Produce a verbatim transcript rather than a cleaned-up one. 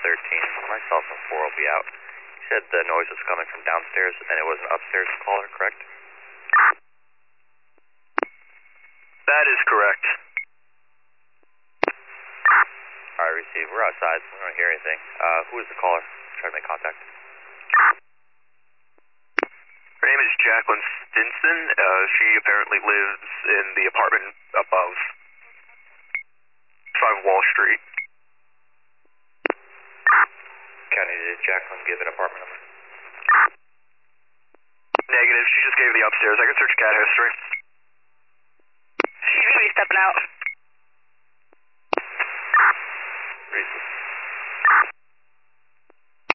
thirteen. Myself and four will be out. You said the noise was coming from downstairs and it was an upstairs caller, correct? That is correct. Alright, receive. We're outside. We don't hear anything. Uh, who is the caller? Try to make contact. Her name is Jacqueline Stinson. Uh, she apparently lives in the apartment above five Wall Street. County, did Jacqueline give an apartment number? Negative. She just gave the upstairs. I can search cat history. She's gonna be stepping out.